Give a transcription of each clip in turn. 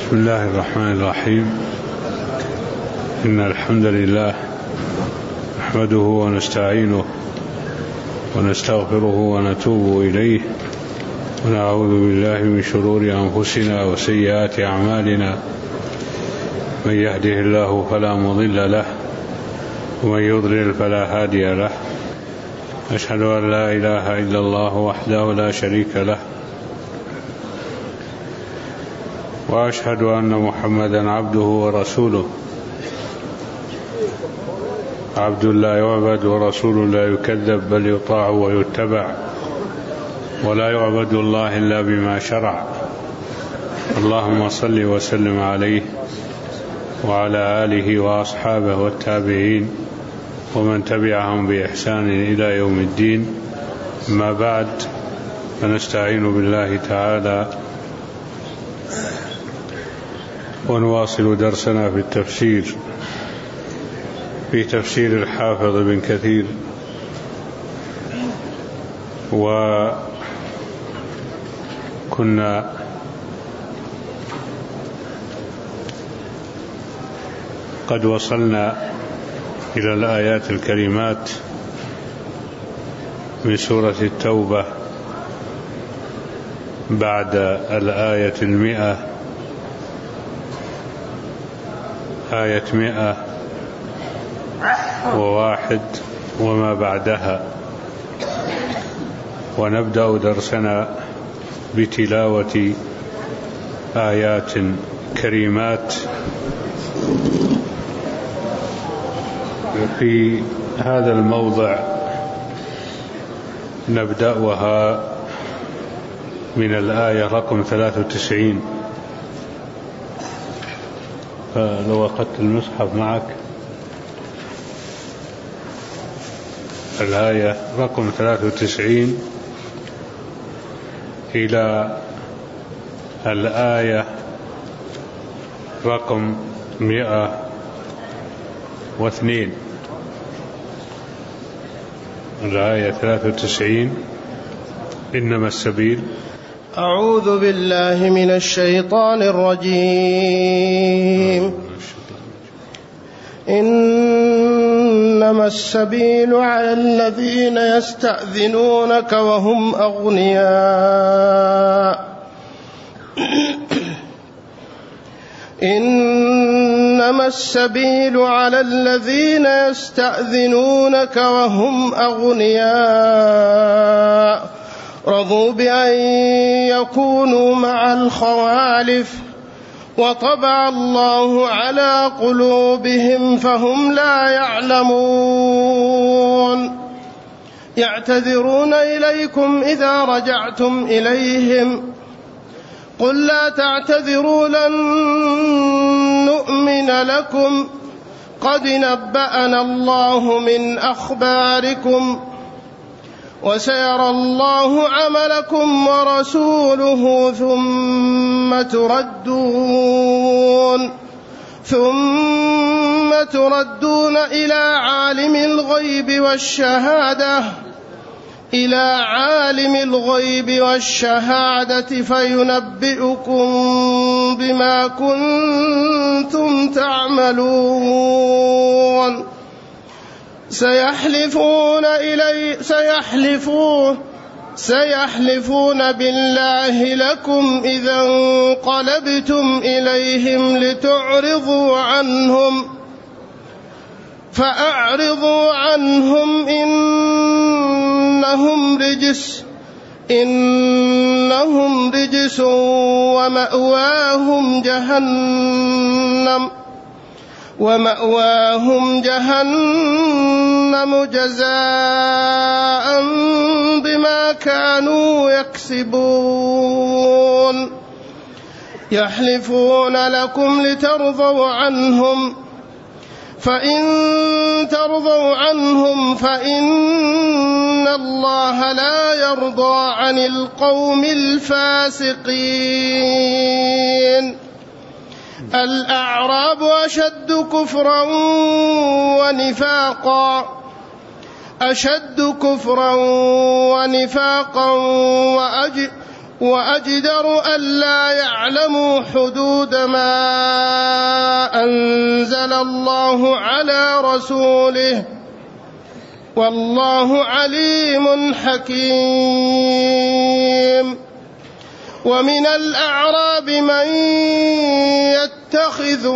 بسم الله الرحمن الرحيم. إن الحمد لله نحمده ونستعينه ونستغفره ونتوب إليه ونعوذ بالله من شرور أنفسنا وسيئات أعمالنا. من يهده الله فلا مضل له ومن يضلل فلا هادي له. أشهد أن لا إله إلا الله وحده لا شريك له، وأشهد أن محمدا عبده ورسوله، عبد لا يعبد ورسول لا يكذب بل يطاع ويتبع، ولا يعبد الله إلا بما شرع. اللهم صل وسلم عليه وعلى آله وأصحابه والتابعين ومن تبعهم بإحسان إلى يوم الدين. أما بعد، فنستعين بالله تعالى ونواصل درسنا في التفسير في تفسير الحافظ ابن كثير. وكنا قد وصلنا إلى الآيات الكريمات من سورة التوبة بعد الآية 100، آية 101 وما بعدها. ونبدأ درسنا بتلاوة آيات كريمات. في هذا الموضع نبدأها من الآية رقم 93. فلو أخذت المصحف معك، الآية رقم 93 إلى الآية رقم 102. الآية 93: إنما السبيل. أعوذ بالله من الشيطان الرجيم. إنما السبيل على الذين يستأذنونك وهم أغنياء. إنما السبيل على الذين يستأذنونك وهم أغنياء رضوا بأن يكونوا مع الخوالف وطبع الله على قلوبهم فهم لا يعلمون. يعتذرون إليكم إذا رجعتم إليهم قل لا تعتذروا لن نؤمن لكم قد نبأنا الله من أخباركم وسيرى الله عملكم ورسوله ثم تردون إلى عالم الغيب والشهادة فينبئكم بما كنتم تعملون. سيحلفون بالله لكم إذا انقلبتم إليهم لتعرضوا عنهم فأعرضوا عنهم إنهم رجس ومأواهم جهنم جزاء بما كانوا يكسبون. يحلفون لكم لترضوا عنهم فإن ترضوا عنهم فإن الله لا يرضى عن القوم الفاسقين. الأعراب أشد كفرا ونفاقا وأجدر ألا يعلموا حدود ما أنزل الله على رسوله، والله عليم حكيم. ومن الأعراب من يتخذ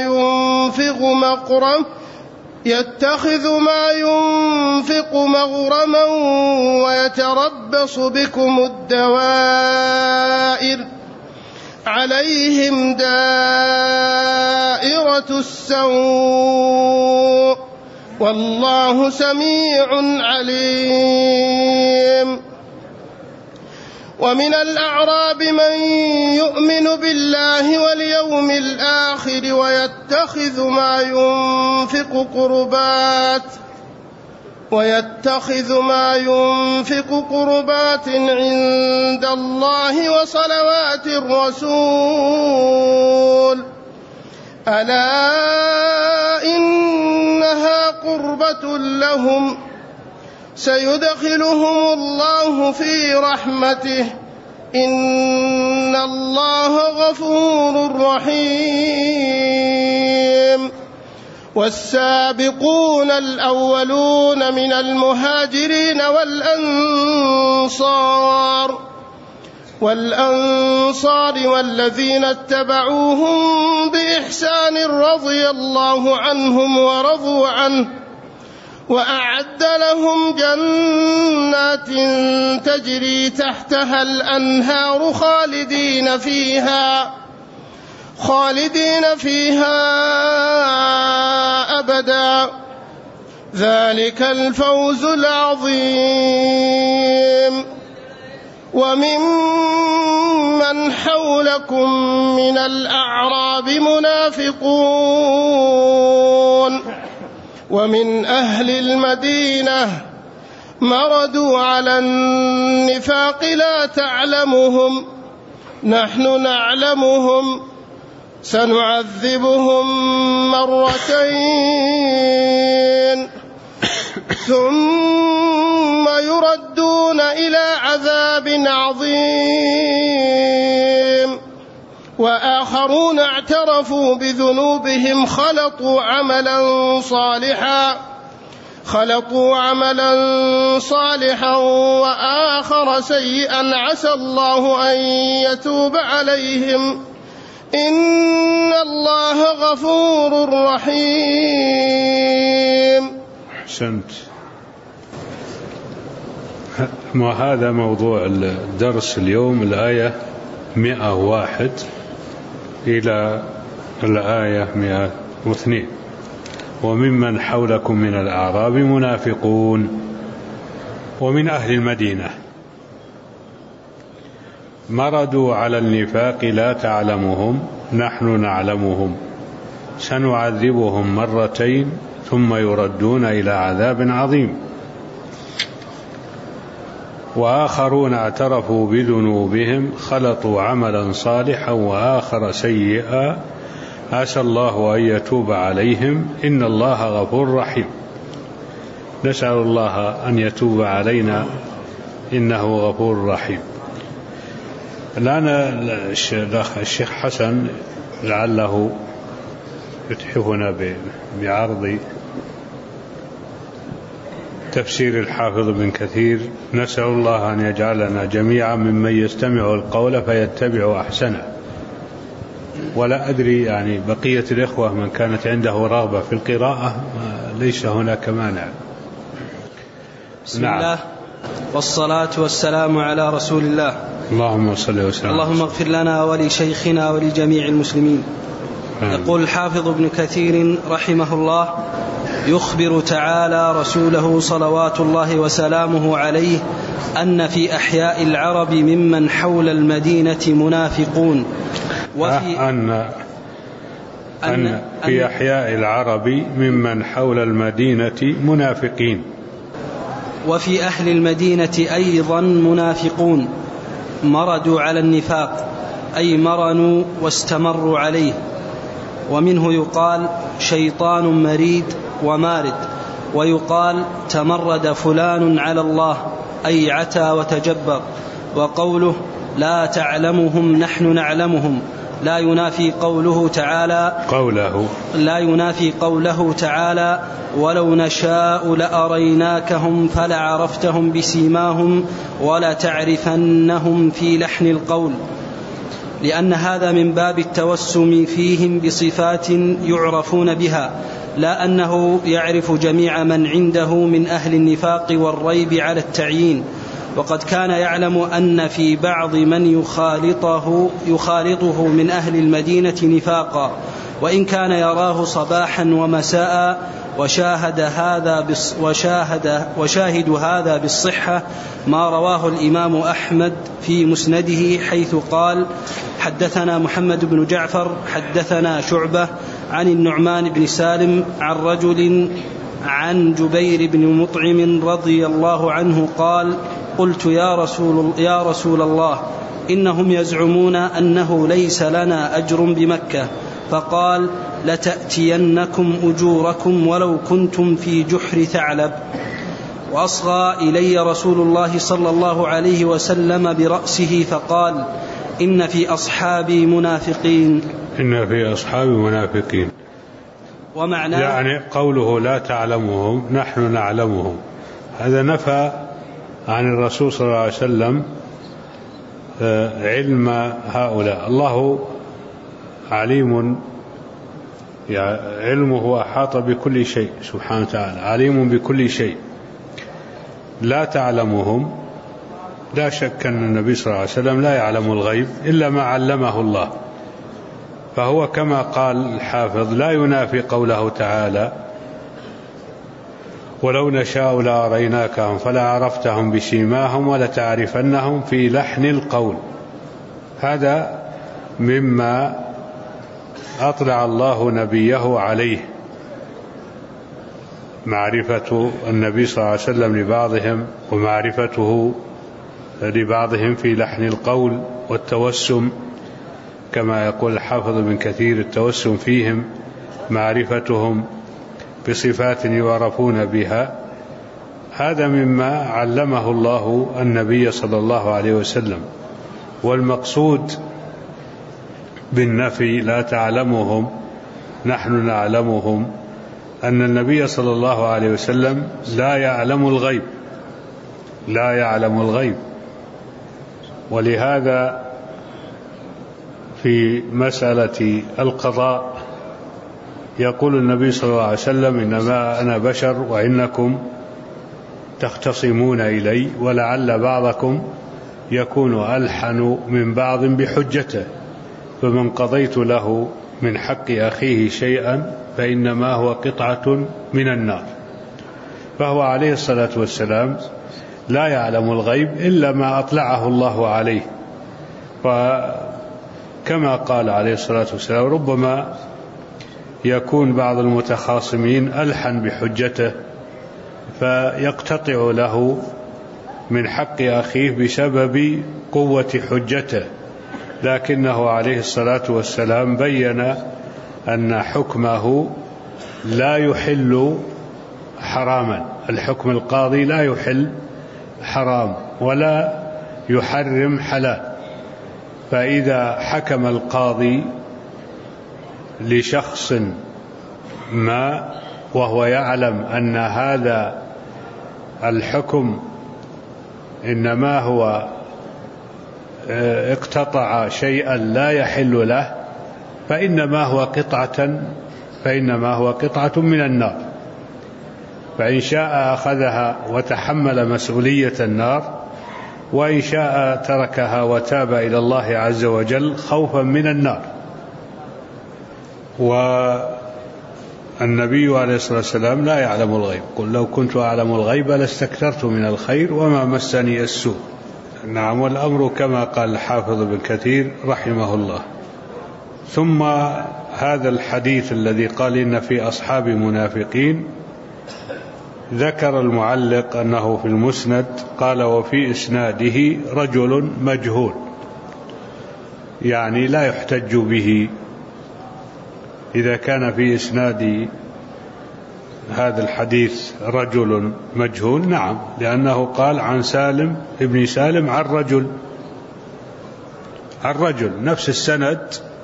ما ينفق مغرما ويتربص بكم الدوائر، عليهم دائرة السوء، والله سميع عليم. ومن الأعراب من يؤمن بالله واليوم الآخر ويتخذ ما ينفق قربات عند الله وصلوات الرسول، ألا إنها قربة لهم، سيدخلهم الله في رحمته، إن الله غفور رحيم. والسابقون الأولون من المهاجرين والأنصار والذين اتبعوهم بإحسان رضي الله عنهم ورضوا عنه، وأعد لهم جنات تجري تحتها الأنهار خالدين فيها أبدا، ذلك الفوز العظيم. وممن حولكم من الأعراب منافقون، ومن أهل المدينة مردوا على النفاق لا تعلمهم، نحن نعلمهم، سنعذبهم مرتين ثم يردون إلى عذاب عظيم. وآخرون اعترفوا بذنوبهم خلطوا عملا صالحا وآخر سيئا، عسى الله أن يتوب عليهم، إن الله غفور رحيم. أحسنت. وهذا موضوع الدرس اليوم، الآية 101 إلى الآية 102. وممن حولكم من الأعراب منافقون ومن أهل المدينة مردوا على النفاق لا تعلمهم، نحن نعلمهم، سنعذبهم مرتين ثم يردون إلى عذاب عظيم. وآخرون اعترفوا بذنوبهم خلطوا عملا صالحا وآخر سيئا، عسى الله أن يتوب عليهم، إن الله غفور رحيم. نسأل الله أن يتوب علينا، إنه غفور رحيم. الآن الشيخ حسن لعله يتحفنا بعرض تفسير الحافظ ابن كثير. نسأل الله أن يجعلنا جميعا ممن يستمع القول فيتبع أحسنه. ولا أدري يعني بقية الإخوة من كانت عنده رغبة في القراءة ليس هناك مانع. بسم الله والصلاة والسلام على رسول الله. اللهم صل وسلم. اللهم اغفر لنا ولشيخنا ولجميع المسلمين. يقول الحافظ ابن كثير رحمه الله: يخبر تعالى رسوله صلوات الله وسلامه عليه أن في أحياء العرب ممن حول المدينة منافقون، أن في أحياء العرب ممن حول المدينة منافقين، وفي أهل المدينة أيضا منافقون مردوا على النفاق، أي مرنوا واستمروا عليه. ومنه يقال شيطان مريد ومارد، ويقال تمرد فلان على الله، أي عتى وتجبر. وقوله لا تعلمهم نحن نعلمهم لا ينافي قوله تعالى ولو نشاء لأريناكهم فلعرفتهم بسيماهم ولتعرفنهم في لحن القول، لأن هذا من باب التوسم فيهم بصفات يعرفون بها، لا أنه يعرف جميع من عنده من أهل النفاق والريب على التعيين. وقد كان يعلم أن في بعض من يخالطه من أهل المدينة نفاقا، وإن كان يراه صباحا ومساء. وشاهد هذا بالصحة ما رواه الإمام أحمد في مسنده، حيث قال: حدثنا محمد بن جعفر حدثنا شعبة عن النعمان بن سالم عن رجل عن جبير بن مطعم رضي الله عنه قال: قلت يا رسول الله إنهم يزعمون أنه ليس لنا أجر بمكة، فقال: لتأتينكم أجوركم ولو كنتم في جحر ثعلب. وأصغى إلي رسول الله صلى الله عليه وسلم برأسه فقال: إن في أصحابي منافقين. ومعناه يعني قوله لا تعلمهم نحن نعلمهم، هذا نفى عن الرسول صلى الله عليه وسلم علم هؤلاء. الله عليم، يعني علمه أحاط بكل شيء سبحانه وتعالى، عليم بكل شيء. لا تعلمهم، لا شك أن النبي صلى الله عليه وسلم لا يعلم الغيب إلا ما علمه الله، فهو كما قال الحافظ لا ينافي قوله تعالى: ولو نشاء لأريناكهم فلعرفتهم بسيماهم ولتعرفنهم في لحن القول. هذا مما أطلع الله نبيه عليه، معرفة النبي صلى الله عليه وسلم لبعضهم ومعرفته لبعضهم في لحن القول والتوسم، كما يقول الحافظ ابن كثير: التوسم فيهم معرفتهم بصفات يعرفون بها. هذا مما علمه الله النبي صلى الله عليه وسلم. والمقصود بالنفي لا تعلمهم نحن نعلمهم أن النبي صلى الله عليه وسلم لا يعلم الغيب. ولهذا في مسألة القضاء يقول النبي صلى الله عليه وسلم: إنما أنا بشر وإنكم تختصمون إلي، ولعل بعضكم يكون ألحن من بعض بحجته، فمن قضيت له من حق أخيه شيئا فإنما هو قطعة من النار. فهو عليه الصلاة والسلام لا يعلم الغيب إلا ما أطلعه الله عليه. فكما قال عليه الصلاة والسلام: ربما يكون بعض المتخاصمين ألحن بحجته فيقتطع له من حق أخيه بسبب قوة حجته، لكنه عليه الصلاة والسلام بين أن حكمه لا يحل حراما. الحكم القاضي لا يحل حرام ولا يحرم حلال. فإذا حكم القاضي لشخص ما وهو يعلم أن هذا الحكم إنما هو اقتطع شيئا لا يحل له، فإنما هو قطعة من النار، فإن شاء أخذها وتحمل مسؤولية النار، وإن شاء تركها وتاب إلى الله عز وجل خوفا من النار. والنبي عليه الصلاة والسلام لا يعلم الغيب، قل لو كنت أعلم الغيب لاستكثرت من الخير وما مسني السوء. نعم، والأمر كما قال الحافظ ابن كثير رحمه الله. ثم هذا الحديث الذي قال إن في أصحاب منافقين، ذكر المعلق أنه في المسند قال: وفي إسناده رجل مجهول، يعني لا يحتج به إذا كان في إسناد هذا الحديث رجل مجهول. نعم، لأنه قال عن سالم ابن سالم عن رجل، عن رجل، نفس السند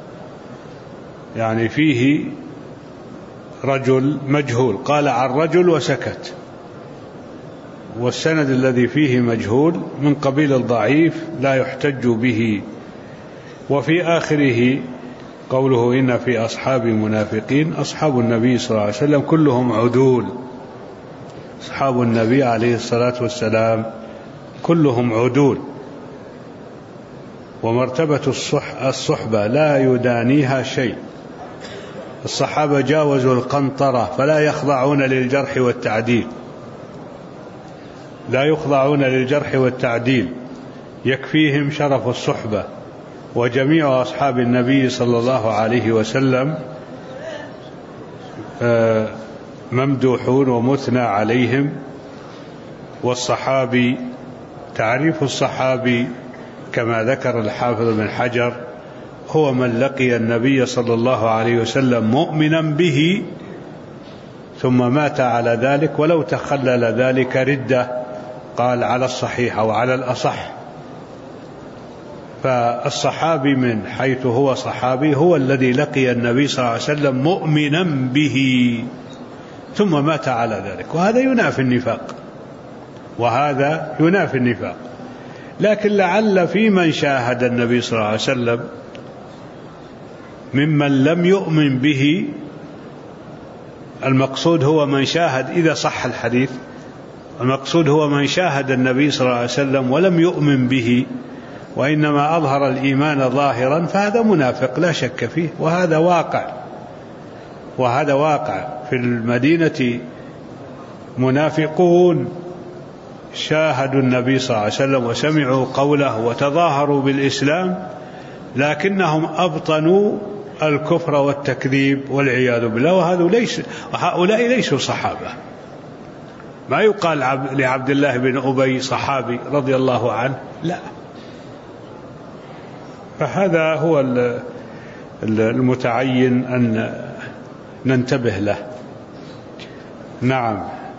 يعني فيه رجل مجهول، قال عن رجل وسكت، والسند الذي فيه مجهول من قبيل الضعيف لا يحتج به. وفي آخره قوله إن في أصحاب منافقين، أصحاب النبي صلى الله عليه وسلم كلهم عدول، أصحاب النبي عليه الصلاة والسلام كلهم عدول، ومرتبة الصحبة لا يدانيها شيء. الصحابة جاوزوا القنطرة فلا يخضعون للجرح والتعديل، لا يخضعون للجرح والتعديل، يكفيهم شرف الصحبة. وجميع أصحاب النبي صلى الله عليه وسلم ممدوحون ومثنى عليهم. والصحابي، تعريف الصحابي كما ذكر الحافظ بن حجر هو من لقي النبي صلى الله عليه وسلم مؤمنا به ثم مات على ذلك ولو تخلل ذلك ردة، قال على الصحيح أو على الأصح. فالصحابي من حيث هو صحابي هو الذي لقي النبي صلى الله عليه وسلم مؤمنا به ثم مات على ذلك، وهذا ينافي النفاق، وهذا ينافي النفاق. لكن لعل في من شاهد النبي صلى الله عليه وسلم ممن لم يؤمن به، المقصود هو من شاهد، إذا صح الحديث المقصود هو من شاهد النبي صلى الله عليه وسلم ولم يؤمن به وإنما أظهر الإيمان ظاهرا، فهذا منافق لا شك فيه، وهذا واقع. وهذا واقع في المدينة، منافقون شاهدوا النبي صلى الله عليه وسلم وسمعوا قوله وتظاهروا بالإسلام، لكنهم أبطنوا الكفر والتكذيب والعياذ بالله، وهؤلاء ليسوا صحابة. ما يقال لعبد الله بن أبي صحابي رضي الله عنه، لا. فهذا هو المتعين أن ننتبه له. نعم.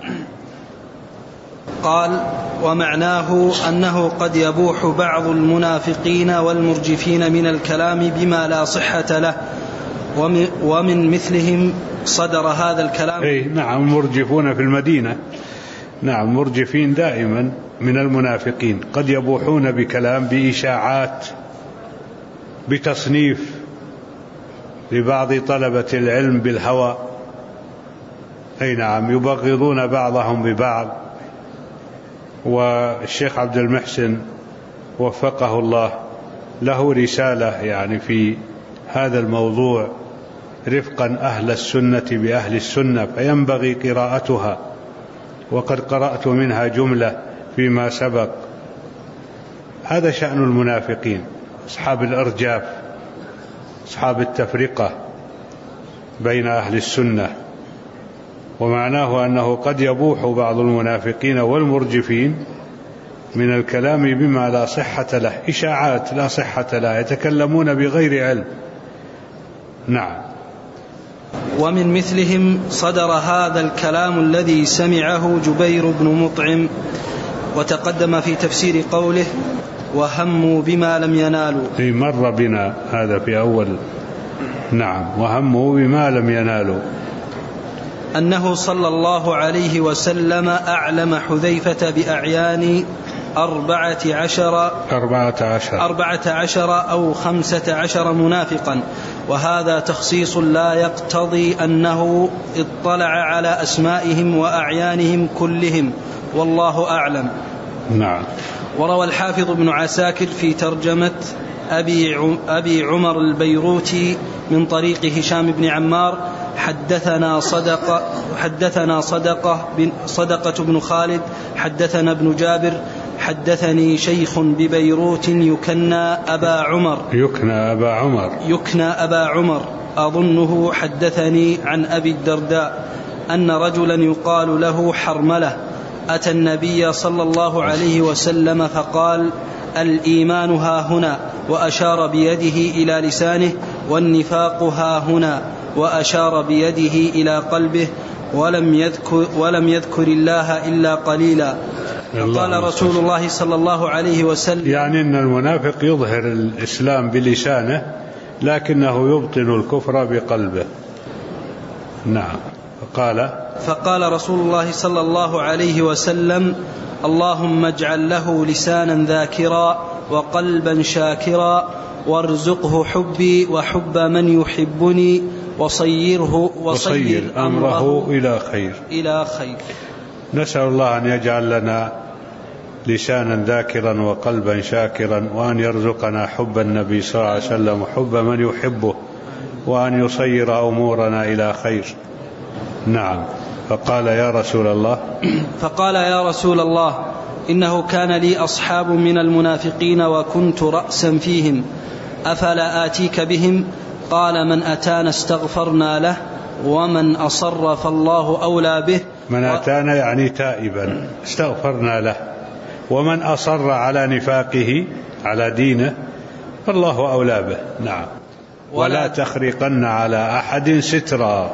قال: ومعناه أنه قد يبوح بعض المنافقين والمرجفين من الكلام بما لا صحة له، ومن مثلهم صدر هذا الكلام. نعم، مرجفون في المدينة، نعم، مرجفين دائما من المنافقين، قد يبوحون بكلام، بإشاعات، بتصنيف لبعض طلبة العلم بالهوى. نعم، يبغضون بعضهم ببعض. والشيخ عبد المحسن وفقه الله له رسالة يعني في هذا الموضوع، رفقا أهل السنة بأهل السنة، فينبغي قراءتها، وقد قرأت منها جملة فيما سبق. هذا شأن المنافقين، أصحاب الإرجاف، أصحاب التفرقة بين أهل السنة. ومعناه أنه قد يبوح بعض المنافقين والمرجفين من الكلام بما لا صحة له، إشاعات لا صحة لها، يتكلمون بغير علم. نعم. ومن مثلهم صدر هذا الكلام الذي سمعه جبير بن مطعم، وتقدم في تفسير قوله: وهموا بما لم ينالوا. مر بنا هذا في أول. نعم، وهموا بما لم ينالوا، أنه صلى الله عليه وسلم أعلم حذيفة بأعيان 14 أو 15 منافقا، وهذا تخصيص لا يقتضي أنه اطلع على أسمائهم وأعيانهم كلهم، والله أعلم. نعم. وروى الحافظ ابن عساكر في ترجمة أبي عمر البيروتي من طريق هشام بن عمار: حدثنا صدقة بن خالد حدثنا ابن جابر حدثني شيخ ببيروت يكنى أبا عمر أظنه حدثني عن أبي الدرداء أن رجلا يقال له حرملة أتى النبي صلى الله عليه وسلم فقال: الإيمان ها هنا، وأشار بيده إلى لسانه، والنفاق ها هنا، وأشار بيده إلى قلبه، ولم يذكر الله إلا قليلا. قال رسول الله صلى الله عليه وسلم يعني أن المنافق يظهر الإسلام بلسانه لكنه يبطن الكفر بقلبه. نعم. فقال رسول الله صلى الله عليه وسلم اللهم اجعل له لسانا ذاكرا وقلبا شاكرا وارزقه حبي وحب من يحبني وصير أمره إلى خير. نسأل الله أن يجعل لنا لسانا ذاكرا وقلبا شاكرا، وأن يرزقنا حب النبي صلى الله عليه وسلم وحب من يحبه، وأن يصير أمورنا إلى خير. نعم. فقال يا رسول الله إنه كان لي أصحاب من المنافقين وكنت رأسا فيهم، أفلا آتيك بهم؟ قال من أتانا استغفرنا له ومن أصر فالله أولى به. من أتانا يعني تائبا استغفرنا له، ومن أصر على نفاقه على دينه فالله أولى به. نعم. ولا تخرقن على أحد سترا.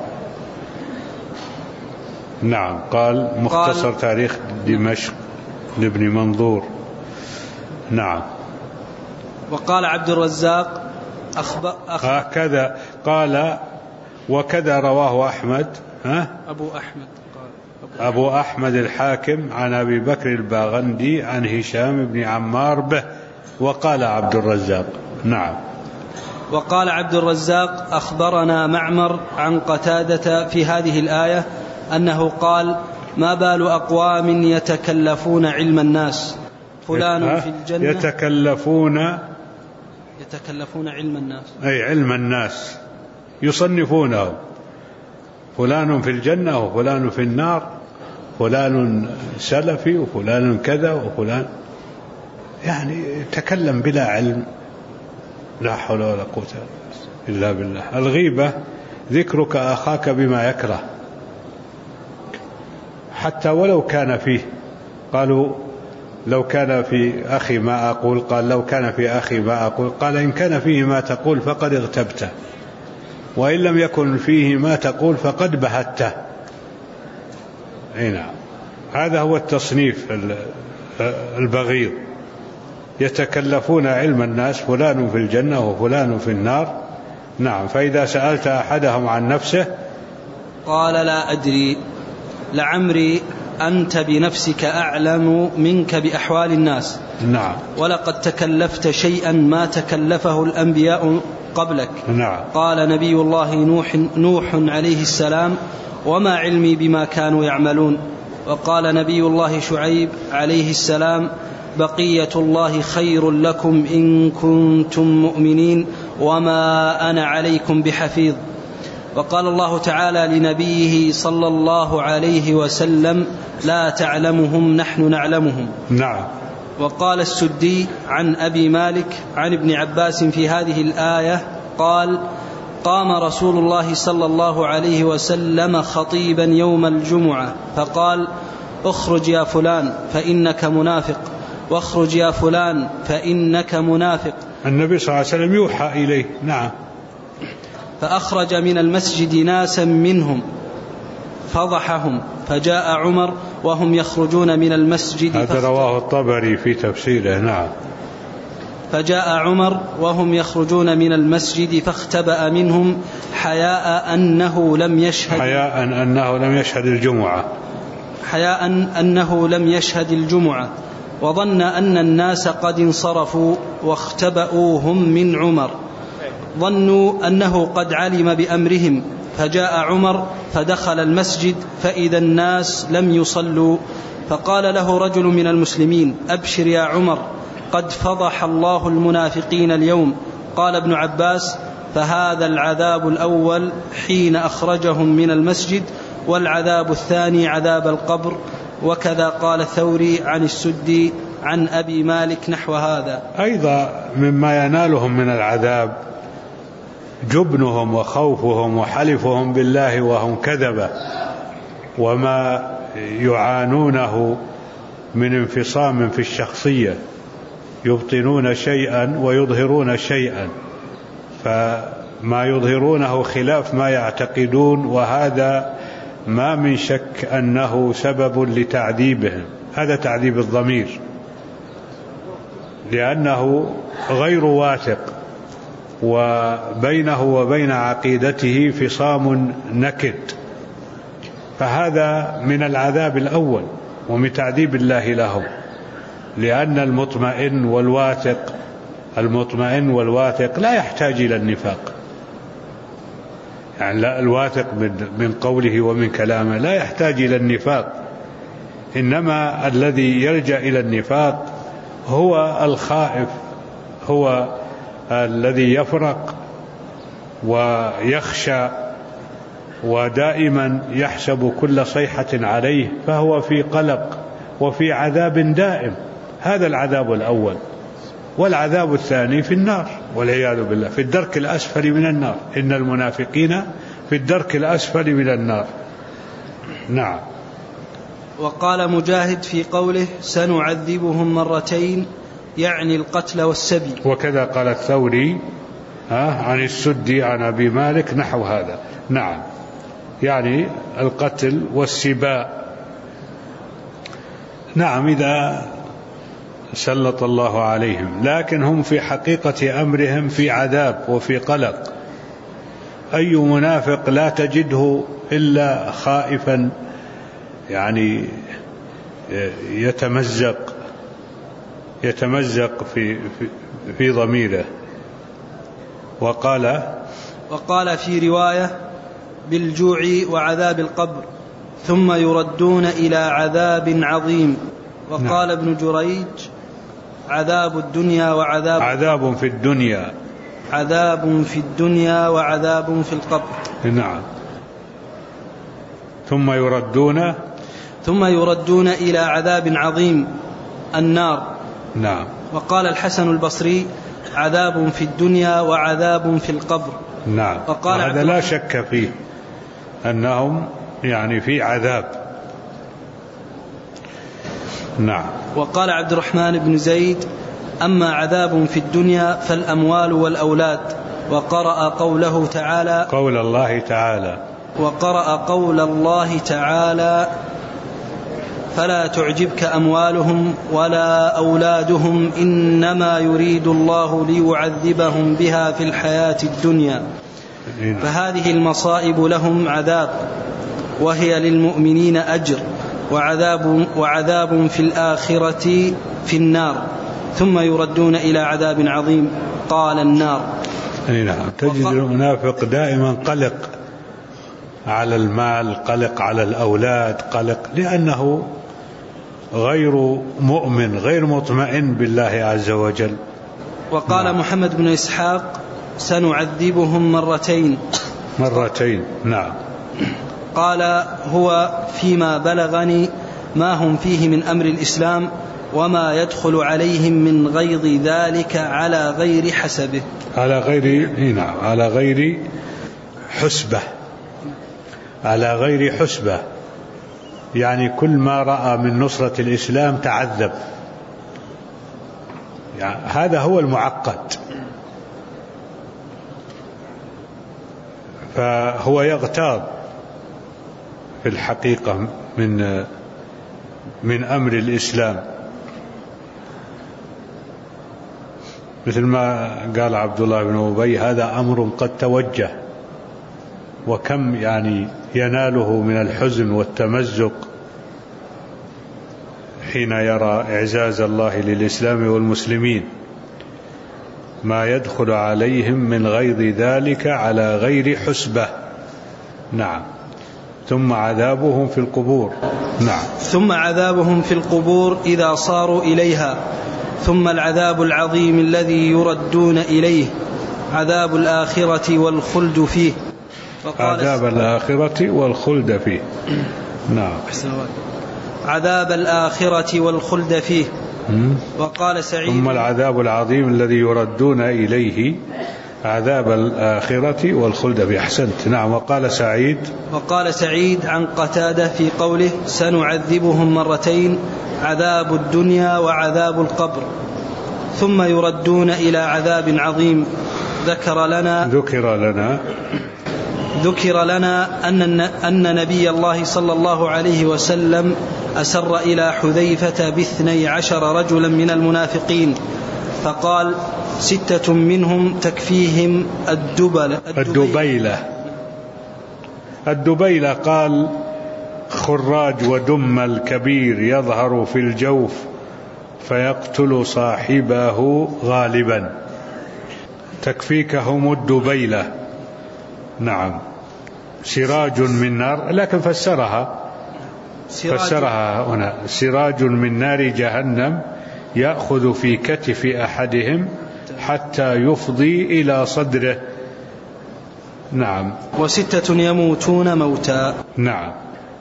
نعم. قال مختصر تاريخ دمشق لابن منظور. نعم. وقال عبد الرزاق هكذا قال، وكذا رواه أحمد أبو أحمد الحاكم عن أبي بكر الباغندي عن هشام بن عمار به. وقال عبد الرزاق. نعم. وقال عبد الرزاق أخبرنا معمر عن قتادة في هذه الآية أنه قال ما بال أقوام يتكلفون علم الناس، فلان في الجنة يتكلفون علم الناس، أي علم الناس يصنفونه، فلان في الجنة وفلان في النار، فلان سلفي وفلان كذا وفلان، يعني تكلم بلا علم. لا حول ولا قوة إلا بالله. الغيبة ذكرك أخاك بما يكره، حتى ولو كان فيه. قالوا لو كان في أخي ما أقول، قال لو كان في أخي ما أقول، قال إن كان فيه ما تقول فقد اغتبته، وإن لم يكن فيه ما تقول فقد بهته. نعم. هذا هو التصنيف البغيض. يتكلفون علم الناس، فلان في الجنة وفلان في النار. نعم. فإذا سألت أحدهم عن نفسه قال لا أدري، لعمري أنت بنفسك أعلم منك بأحوال الناس. نعم. ولقد تكلفت شيئا ما تكلفه الأنبياء قبلك. نعم. قال نبي الله نوح عليه السلام وما علمي بما كانوا يعملون. وقال نبي الله شعيب عليه السلام بقية الله خير لكم إن كنتم مؤمنين وما أنا عليكم بحفيظ. وقال الله تعالى لنبيه صلى الله عليه وسلم لا تعلمهم نحن نعلمهم. نعم. وقال السدي عن أبي مالك عن ابن عباس في هذه الآية قال قام رسول الله صلى الله عليه وسلم خطيبا يوم الجمعة فقال اخرج يا فلان فإنك منافق، واخرج يا فلان فإنك منافق. النبي صلى الله عليه وسلم يوحى إليه. نعم. فأخرج من المسجد ناسا منهم فضحهم، فجاء عمر وهم يخرجون من المسجد. هذا رواه الطبري في تفسيره. نعم. فجاء عمر وهم يخرجون من المسجد فاختبأ منهم حياء أنه لم يشهد الجمعة، وظن أن الناس قد انصرفوا واختبأوهم من عمر، ظنوا أنه قد علم بأمرهم. فجاء عمر فدخل المسجد فإذا الناس لم يصلوا، فقال له رجل من المسلمين أبشر يا عمر قد فضح الله المنافقين اليوم. قال ابن عباس فهذا العذاب الأول حين أخرجهم من المسجد، والعذاب الثاني عذاب القبر. وكذا قال الثوري عن السدي عن أبي مالك نحو هذا. أيضا مما ينالهم من العذاب جبنهم وخوفهم وحلفهم بالله وهم كذبة، وما يعانونه من انفصام في الشخصية، يبطنون شيئا ويظهرون شيئا، فما يظهرونه خلاف ما يعتقدون، وهذا ما من شك أنه سبب لتعذيبهم. هذا تعذيب الضمير، لأنه غير واثق وبينه وبين عقيدته فصام نكد، فهذا من العذاب الأول ومن تعذيب الله لهم. لأن المطمئن والواثق لا يحتاج إلى النفاق، يعني لا، الواثق من قوله ومن كلامه لا يحتاج إلى النفاق، إنما الذي يلجأ إلى النفاق هو الخائف، هو الذي يفرق ويخشى ودائما يحسب كل صيحة عليه، فهو في قلق وفي عذاب دائم. هذا العذاب الأول. والعذاب الثاني في النار والعياذ بالله، في الدرك الأسفل من النار. إن المنافقين في الدرك الأسفل من النار. نعم. وقال مجاهد في قوله سنعذبهم مرتين يعني القتل والسبي. وكذا قال الثوري عن السدي عن أبي مالك نحو هذا. نعم، يعني القتل والسباء. نعم، إذا سلط الله عليهم، لكن هم في حقيقة أمرهم في عذاب وفي قلق. أي منافق لا تجده إلا خائفا، يعني يتمزق في ضميره. وقال في رواية بالجوع وعذاب القبر ثم يردون إلى عذاب عظيم. وقال ابن جريج عذاب الدنيا وعذاب عذاب في الدنيا، عذاب في الدنيا وعذاب في القبر. نعم. ثم يردون إلى عذاب عظيم النار. نعم. وقال الحسن البصري عذاب في الدنيا وعذاب في القبر. نعم. هذا لا شك فيه أنهم يعني في عذاب. نعم. وقال عبد الرحمن بن زيد أما عذاب في الدنيا فالأموال والأولاد. وقرأ قوله تعالى وقرأ قول الله تعالى فلا تعجبك أموالهم ولا أولادهم إنما يريد الله ليعذبهم بها في الحياة الدنيا. فهذه المصائب لهم عذاب وهي للمؤمنين أجر، وعذاب في الآخرة في النار، ثم يردون إلى عذاب عظيم. قال النار. نعم. تجد المنافق دائما قلق على المال، قلق على الأولاد، قلق لأنه غير مؤمن، غير مطمئن بالله عز وجل. وقال محمد بن إسحاق سنعذبهم مرتين. نعم. قال هو فيما بلغني ما هم فيه من أمر الإسلام وما يدخل عليهم من غيظ ذلك على غير حسبه، على غير حسبة، يعني كل ما رأى من نصرة الإسلام تعذب. يعني هذا هو المعقد، فهو يغتاظ في الحقيقة من أمر الإسلام، مثل ما قال عبد الله بن أبي هذا أمر قد توجه، وكم يعني يناله من الحزن والتمزق حين يرى إعزاز الله للإسلام والمسلمين، ما يدخل عليهم من غيظ ذلك على غير حسبة. نعم. ثم عذابهم في القبور. نعم. ثم عذابهم في القبور إذا صاروا إليها، ثم العذاب العظيم الذي يردون إليه، عذاب الآخرة والخلد فيه. عذاب الآخرة والخلد فيه. نعم. عذاب الآخرة والخلد فيه. وقال سعيد ثم العذاب العظيم الذي يردون إليه، عذاب الآخرة والخلد فيه. أحسنت. نعم. وقال سعيد عن قتادة في قوله سنعذبهم مرتين، عذاب الدنيا وعذاب القبر، ثم يردون إلى عذاب عظيم. ذكر لنا أن نبي الله صلى الله عليه وسلم أسر إلى حذيفة ب12 رجلا من المنافقين فقال 6 منهم تكفيهم الدبيلة قال خراج ودم الكبير يظهر في الجوف فيقتل صاحبه غالبا، تكفيكهم الدبيلة. نعم، سراج من نار، لكن فسرها هنا سراج من نار جهنم يأخذ في كتف أحدهم حتى يفضي إلى صدره. نعم. 6 يموتون موتا. نعم.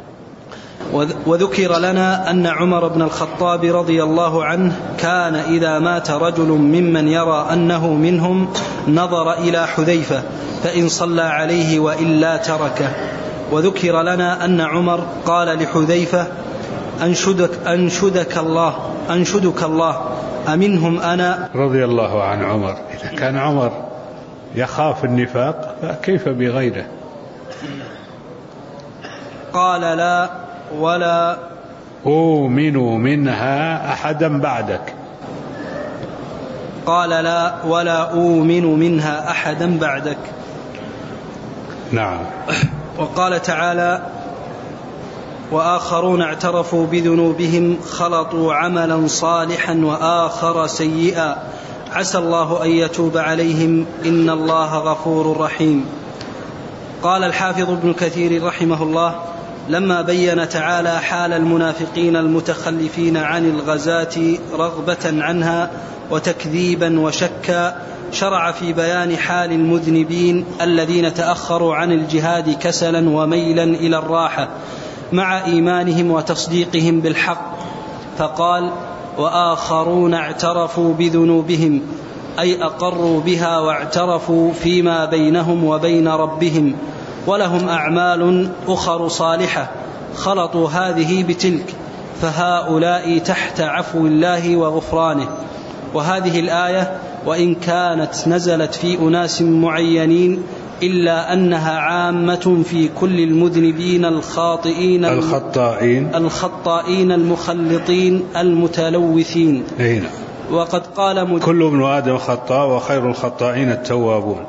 وذكر لنا أن عمر بن الخطاب رضي الله عنه كان إذا مات رجل ممن يرى أنه منهم نظر إلى حذيفة فإن صلى عليه وإلا تركه. وذكر لنا أن عمر قال لحذيفة أنشدك الله أمنهم أنا. رضي الله عن عمر. إذا كان عمر يخاف النفاق فكيف بغيره؟ قال لا ولا أؤمن منها أحدا بعدك. قال لا ولا أؤمن منها أحدا بعدك. نعم. وقال تعالى وآخرون اعترفوا بذنوبهم خلطوا عملا صالحا وآخر سيئا عسى الله أن يتوب عليهم إن الله غفور رحيم. قال الحافظ ابن كثير رحمه الله لما بين تعالى حال المنافقين المتخلفين عن الغزاة رغبة عنها وتكذيبا وشكا شرع في بيان حال المذنبين الذين تأخروا عن الجهاد كسلا وميلا إلى الراحة مع إيمانهم وتصديقهم بالحق، فقال وآخرون اعترفوا بذنوبهم أي أقروا بها واعترفوا فيما بينهم وبين ربهم ولهم أعمال أخر صالحة خلطوا هذه بتلك فهؤلاء تحت عفو الله وغفرانه. وهذه الآية وإن كانت نزلت في أناس معينين إلا أنها عامة في كل المذنبين الخاطئين الخطائين المخلطين المتلوثين. وقد قال كل ابن آدم خطاء وخير الخطائين التوابون.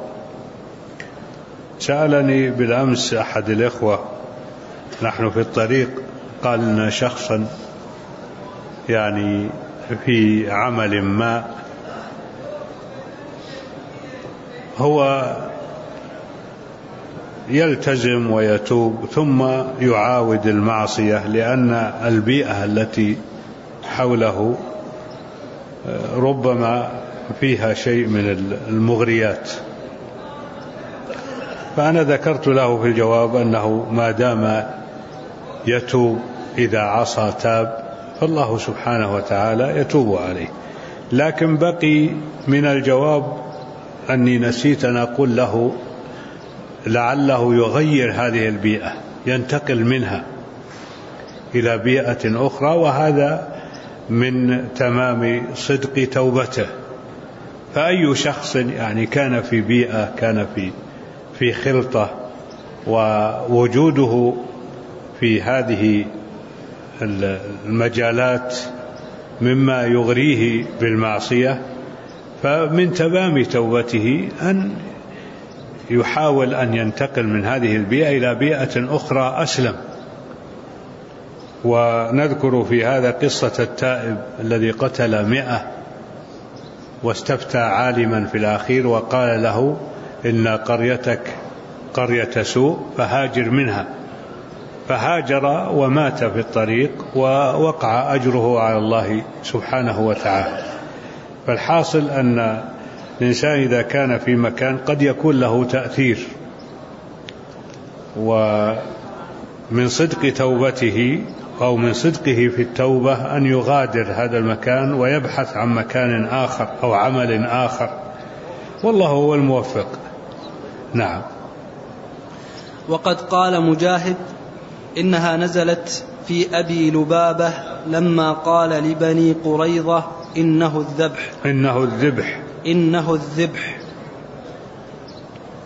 سألني بالأمس أحد الإخوة نحن في الطريق، قال لنا شخصا يعني في عمل ما هو يلتزم ويتوب ثم يعاود المعصية لأن البيئة التي حوله ربما فيها شيء من المغريات. فأنا ذكرت له في الجواب أنه ما دام يتوب إذا عصى تاب فالله سبحانه وتعالى يتوب عليه. لكن بقي من الجواب أني نسيت أن أقول له لعله يغير هذه البيئة، ينتقل منها إلى بيئة أخرى، وهذا من تمام صدق توبته. فأي شخص يعني كان في بيئة، كان في خلطة، ووجوده في هذه المجالات مما يغريه بالمعصية، فمن تمام توبته أن يحاول أن ينتقل من هذه البيئة إلى بيئة أخرى أسلم. ونذكر في هذا قصة التائب الذي قتل 100 واستفتى عالما في الأخير وقال له إن قريتك قرية سوء فهاجر منها، فهاجر ومات في الطريق ووقع أجره على الله سبحانه وتعالى. فالحاصل أن الإنسان إذا كان في مكان قد يكون له تأثير، ومن صدق توبته أو من صدقه في التوبة أن يغادر هذا المكان ويبحث عن مكان آخر أو عمل آخر، والله هو الموفق. نعم. وقد قال مجاهد إنها نزلت في أبي لبابة لما قال لبني قريظة إنه الذبح،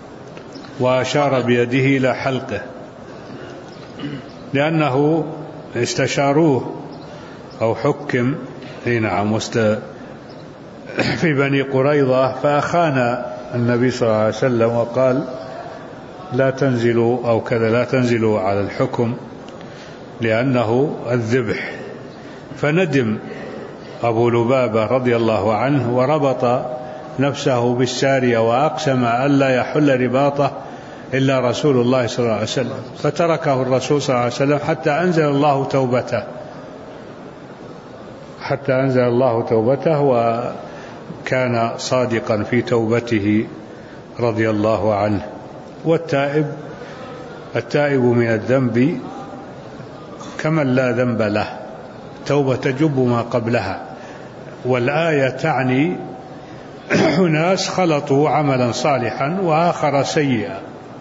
وأشار بيده إلى حلقه، لأنه استشاروه أو حكم نعم في بني قريظة، فأخان النبي صلى الله عليه وسلم وقال لا تنزلوا أو كذا، لا تنزلوا على الحكم لأنه الذبح. فندم أبو لبابة رضي الله عنه وربط نفسه بالسارية وأقسم ألا يحل رباطه إلا رسول الله صلى الله عليه وسلم، فتركه الرسول صلى الله عليه وسلم حتى أنزل الله توبته وكان صادقا في توبته رضي الله عنه. التائب من الذنب كمن لا ذنب له، توبة تجب ما قبلها. والآية تعني ناس خلطوا عملا صالحا وآخر سيئا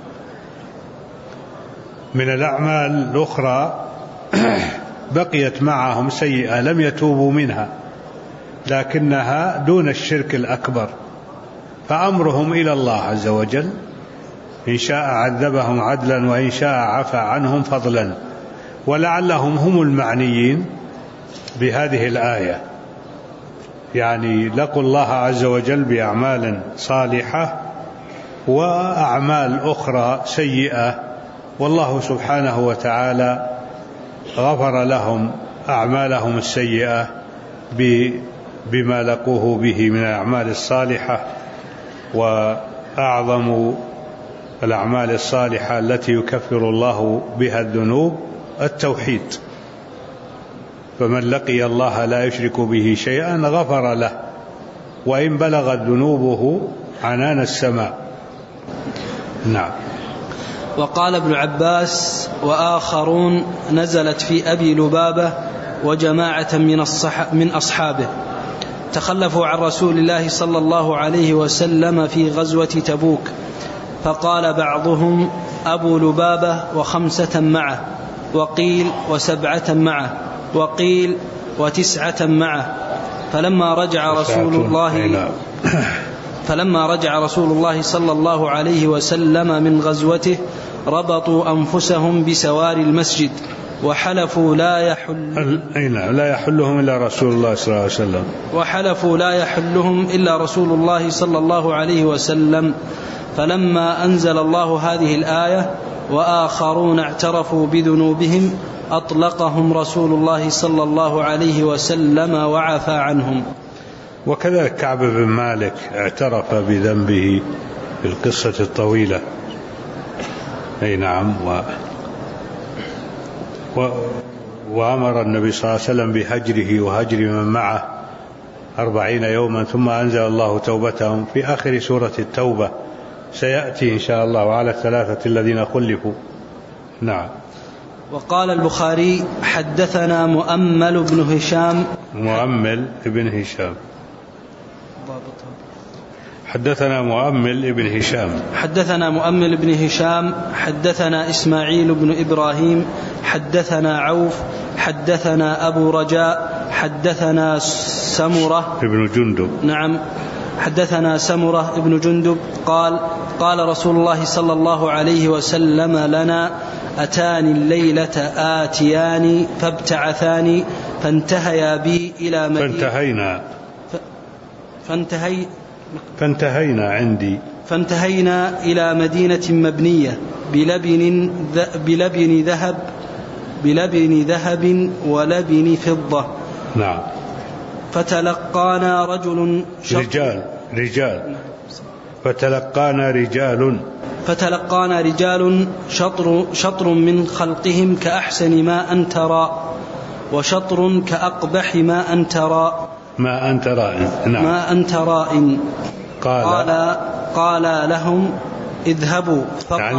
من الأعمال الأخرى، بقيت معهم سيئة لم يتوبوا منها لكنها دون الشرك الأكبر، فأمرهم إلى الله عز وجل، إن شاء عذبهم عدلا وإن شاء عفى عنهم فضلا. ولعلهم هم المعنيين بهذه الآية، يعني لقوا الله عز وجل بأعمال صالحة وأعمال أخرى سيئة، والله سبحانه وتعالى غفر لهم أعمالهم السيئة بما لقوه به من الأعمال الصالحة. وأعظم الأعمال الصالحة التي يكفر الله بها الذنوب التوحيد، فمن لقي الله لا يشرك به شيئا غفر له وإن بلغت ذنوبه عنان السماء. نعم. وقال ابن عباس وآخرون نزلت في أبي لبابة وجماعة من أصحابه تخلفوا عن رسول الله صلى الله عليه وسلم في غزوة تبوك، فقال بعضهم أبو لبابة و5 معه، وقيل و7 معه، وقيل و9 معه. فلما رجع رسول الله صلى الله عليه وسلم من غزوته ربطوا أنفسهم بسوار المسجد وحلفوا لا يحلهم إلا رسول الله صلى الله عليه وسلم، وحلفوا لا يحلهم إلا رسول الله صلى الله عليه وسلم. فلما أنزل الله هذه الآية وآخرون اعترفوا بذنوبهم أطلقهم رسول الله صلى الله عليه وسلم وعفى عنهم. وكذلك كعب بن مالك اعترف بذنبه في القصة الطويلة. أي نعم. وأمر النبي صلى الله عليه وسلم بهجره وهجر من معه 40 يوما، ثم أنزل الله توبتهم في آخر سورة التوبة، سيأتي إن شاء الله على 3 الذين خلفوا. نعم. وقال البخاري حدثنا مؤمل بن هشام. حدثنا مؤمل بن هشام حدثنا إسماعيل بن إبراهيم حدثنا عوف حدثنا أبو رجاء حدثنا سمرة ابن جندب. نعم. حدثنا سمرة ابن جندب قال رسول الله صلى الله عليه وسلم لنا أتاني الليلة آتيان فابتعثاني فانتهيا بي إلى مدينة فانتهينا إلى مدينة مبنية بلبن ذهب ولبن فضة. نعم. فتلقانا رجال شطر من خلقهم كأحسن ما أن ترى، وشطر كأقبح ما أن ترى. نعم. ما أن ترى إن قال لهم اذهبوا. يعني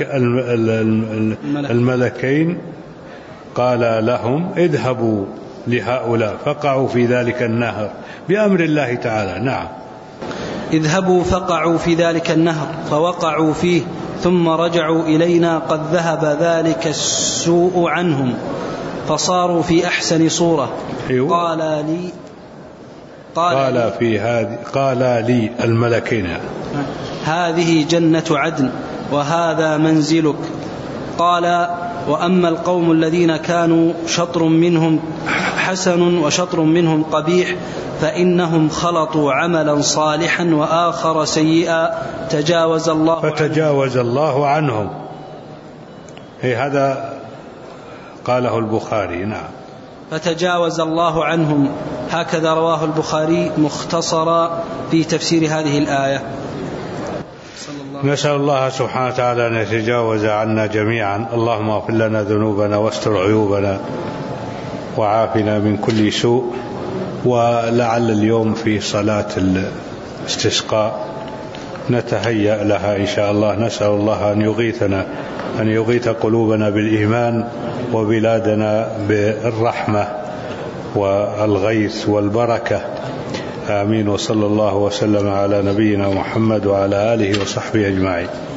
الملكين قال لهم اذهبوا لهؤلاء فقعوا في ذلك النهر بأمر الله تعالى. نعم. اذهبوا فقعوا في ذلك النهر فوقعوا فيه ثم رجعوا إلينا قد ذهب ذلك السوء عنهم فصاروا في أحسن صورة. قال لي الملكين هذه جنة عدن وهذا منزلك. وأما القوم الذين كانوا شطر منهم حسن وشطر منهم قبيح فإنهم خلطوا عملا صالحا وآخر سيئا فتجاوز الله عنهم. هذا قاله البخاري. نعم. فتجاوز الله عنهم، هكذا رواه البخاري مختصرا في تفسير هذه الآية. نسأل الله سبحانه وتعالى أن يتجاوز عنا جميعا. اللهم اغفر لنا ذنوبنا واستر عيوبنا وعافنا من كل سوء. ولعل اليوم في صلاة الاستسقاء نتهيأ لها إن شاء الله. نسأل الله أن يغيثنا، أن يغيث قلوبنا بالإيمان وبلادنا بالرحمة والغيث والبركة. آمين. وصلى الله وسلم على نبينا محمد وعلى آله وصحبه أجمعين.